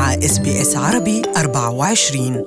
مع SBS عربي 24.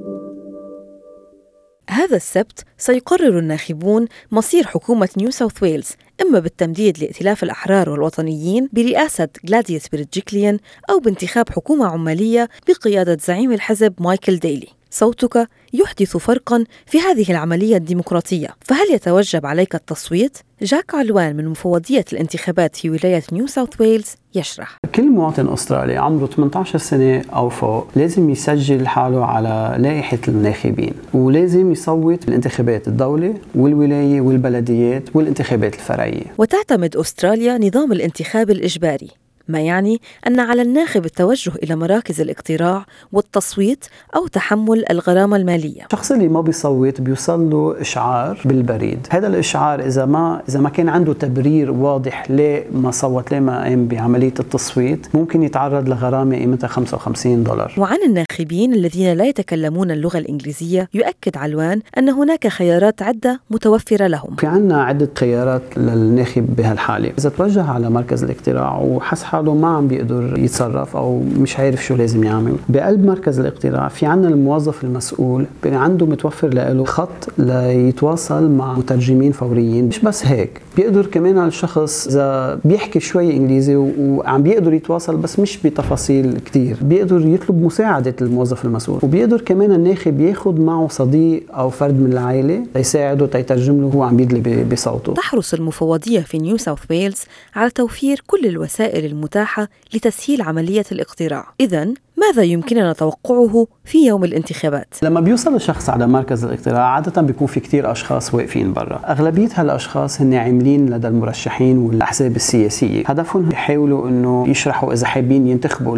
هذا السبت سيقرر الناخبون مصير حكومة نيو ساوث ويلز، إما بالتمديد لائتلاف الأحرار والوطنيين برئاسة غلاديوس بريدجيكليان، أو بانتخاب حكومة عمالية بقيادة زعيم الحزب مايكل ديلي. صوتك يحدث فرقاً في هذه العملية الديمقراطية، فهل يتوجب عليك التصويت؟ جاك علوان من مفوضية الانتخابات في ولاية نيو ساوث ويلز يشرح. كل مواطن أسترالي عمره 18 سنة أو فوق لازم يسجل حاله على لائحة الناخبين، ولازم يصوت بالانتخابات الدولة والولاية والبلديات والانتخابات الفرعية. وتعتمد أستراليا نظام الانتخاب الإجباري، ما يعني أن على الناخب التوجه إلى مراكز الاقتراع والتصويت أو تحمل الغرامة المالية. الشخص اللي ما بيصوت بيوصل له إشعار بالبريد. هذا الإشعار إذا ما كان عنده تبرير واضح ليه ما صوت، ليه ما قام بعملية التصويت، ممكن يتعرض لغرامة قيمتها $55. وعن الناخبين الذين لا يتكلمون اللغة الإنجليزية، يؤكد علوان أن هناك خيارات عدة متوفرة لهم. في عنا عدة خيارات للناخب بهالحالة. إذا توجه على مركز الاقتراع وحس حاله ما عم بيقدر يتصرف أو مش عارف شو لازم يعمل، بقلب مركز الاقتراع في عنا الموظف المسؤول عنده متوفر له خط ليتواصل مع مترجمين فوريين. مش بس هيك، بيقدر كمان الشخص إذا بيحكي شوي إنجليزي وعم بيقدر يتواصل بس مش بتفاصيل كتير، بيقدر يطلب مساعدة الموظف المسؤول. وبيقدر كمان الناخب ياخد معه صديق أو فرد من العائلة ليساعده تيترجم له هو عم بيدلي بصوته. تحرص المفوضية في نيو ساوث ويلز على توفير كل الوسائل المتاحة لتسهيل عملية الاقتراع. إذن ماذا يمكننا توقعه في يوم الانتخابات؟ لما بيوصل الشخص على مركز الاقتراع عادة بيكون في كتير أشخاص واقفين برا. أغلبية هالأشخاص هن عاملين لدى المرشحين والأحزاب السياسية، هدفهم يحاولوا إنه يشرحوا إذا حابين ينتخبوا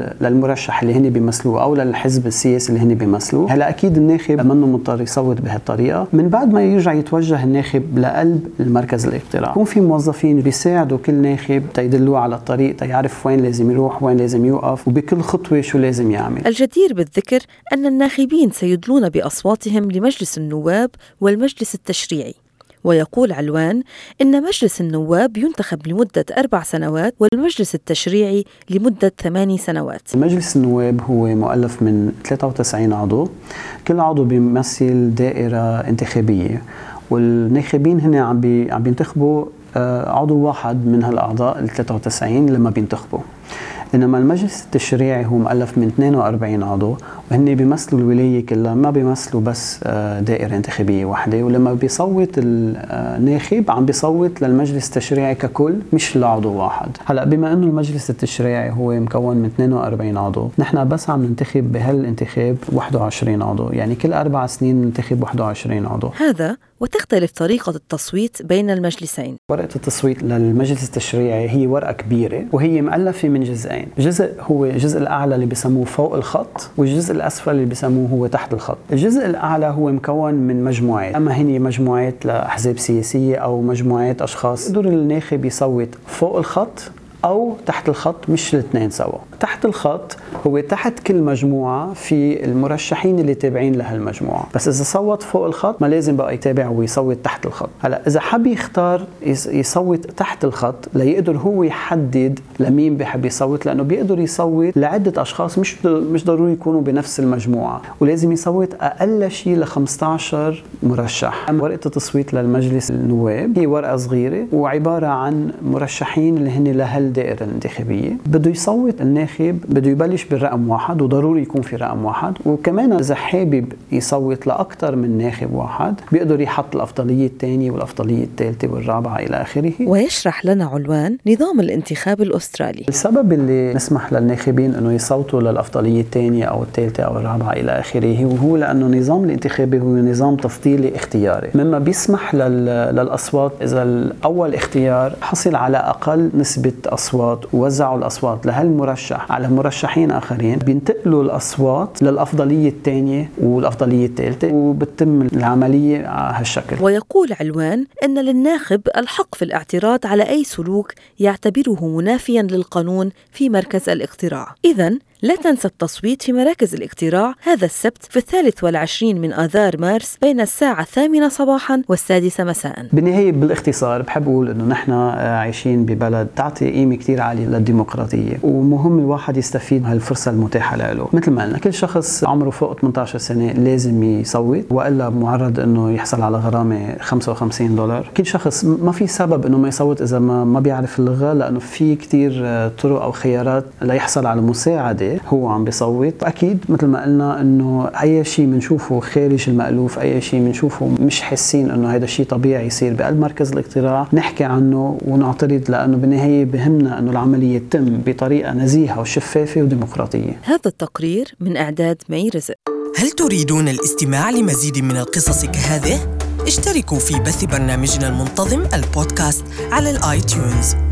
للمرشح اللي هن بيمثلوه أو للحزب السياسي اللي هن بيمثلوه. هلا أكيد الناخب منه مضطر يصوت بهالطريقة. من بعد ما يرجع يتوجه الناخب لقلب المركز الاقتراع، يكون في موظفين بيساعدوا كل ناخب تيدلوه على الطريق، تيعرف وين لازم يروح وين لازم يوقف وبكل خطوة شو لازم يعمل. الجدير بالذكر أن الناخبين سيدلون بأصواتهم لمجلس النواب والمجلس التشريعي. ويقول علوان إن مجلس النواب ينتخب لمدة 4 سنوات والمجلس التشريعي لمدة 8 سنوات. مجلس النواب هو مؤلف من 93 عضو، كل عضو بيمثل دائرة انتخابية، والناخبين هنا عم بينتخبوا عضو واحد من هالأعضاء ال 93 لما بينتخبوا. إنما المجلس التشريعي هو مؤلف من 42 عضو، وهن بيمثلوا الولاية كلها، ما بيمثلوا بس دائرة انتخابية واحدة. ولما بيصوت الناخب عم بيصوت للمجلس التشريعي ككل، مش لعضو واحد. هلأ بما أنه المجلس التشريعي هو مكون من 42 عضو، نحن بس عم ننتخب بهالانتخاب 21 عضو، يعني كل 4 سنين ننتخب 21 عضو. هذا وتختلف طريقة التصويت بين المجلسين. ورقة التصويت للمجلس التشريعي هي ورقة كبيرة وهي مؤلفة من جزئين. جزء هو الجزء الأعلى اللي بيسموه فوق الخط، والجزء الأسفل اللي بيسموه هو تحت الخط. الجزء الأعلى هو مكون من مجموعات، أما هني مجموعات لأحزاب سياسية أو مجموعات أشخاص. يقدر الناخب يصوت فوق الخط أو تحت الخط، مش الاثنين سوا. تحت الخط هو تحت كل مجموعة في المرشحين اللي تابعين لهالمجموعة، بس إذا صوت فوق الخط ما لازم بقى يتابع ويصوت تحت الخط. هلأ إذا حب يختار يصوت تحت الخط ليقدر هو يحدد لمين بحب يصوت، لأنه بيقدر يصوت لعدة أشخاص مش ضروري يكونوا بنفس المجموعة، ولازم يصوت أقل شيء ل 15 مرشح. أما ورقة التصويت للمجلس النواب هي ورقة صغيرة وعبارة عن مرشحين اللي هن لهالدائرة الانتخابية. بده يصوت الناخب بده يبلش بالرقم 1، وضروري يكون في رقم 1. وكمان إذا حابب يصوت لأكثر من ناخب واحد بيقدر يحط الأفضلية الثانية والأفضلية الثالثة والرابعة إلى آخره. ويشرح لنا علوان نظام الانتخاب الأسترالي. السبب اللي نسمح للناخبين أنه يصوتوا للأفضلية الثانية أو الثالثة أو الرابعة إلى آخره، وهو لأنه نظام الانتخابي هو نظام تفضيلي اختياري، مما بيسمح للأصوات إذا الأول اختيار حصل على أقل نسبة أصوات ووزعوا الأصوات لهالمرشح على مرشحين آخرين، بينتقلوا الأصوات للأفضلية الثانية والأفضلية الثالثة، وبتتم العملية على هالشكل. ويقول علوان أن للناخب الحق في الاعتراض على أي سلوك يعتبره منافيا للقانون في مركز الاقتراع. إذن لا تنسى التصويت في مراكز الاقتراع هذا السبت في 23 من آذار مارس بين الساعة 8 صباحا و6 مساء. بالنهاية بالاختصار بحب أقول إنه نحن عايشين ببلد تعطي قيمة كتير عالية للديمقراطية، ومهم الواحد يستفيد من هالفرصة المتاحة له. مثل ما قلنا كل شخص عمره فوق 18 سنة لازم يصوت، وإلا معرض إنه يحصل على غرامة $55. كل شخص ما في سبب إنه ما يصوت إذا ما بيعرف اللغة، لأنه في كتير طرق أو خيارات ليحصل على مساعدة هو عم بيصوت. أكيد مثل ما قلنا إنه أي شيء منشوفه خارج المألوف، أي شيء منشوفه مش حاسين إنه هذا الشيء طبيعي يصير بقلب مركز الاقتراع، نحكي عنه ونعترض، لأنه بالنهاية بهمنا إنه العملية تتم بطريقة نزيهة وشفافة وديمقراطية. هذا التقرير من إعداد مي رزق. هل تريدون الاستماع لمزيد من القصص كهذه؟ اشتركوا في بث برنامجنا المنتظم البودكاست على الآيتيونز.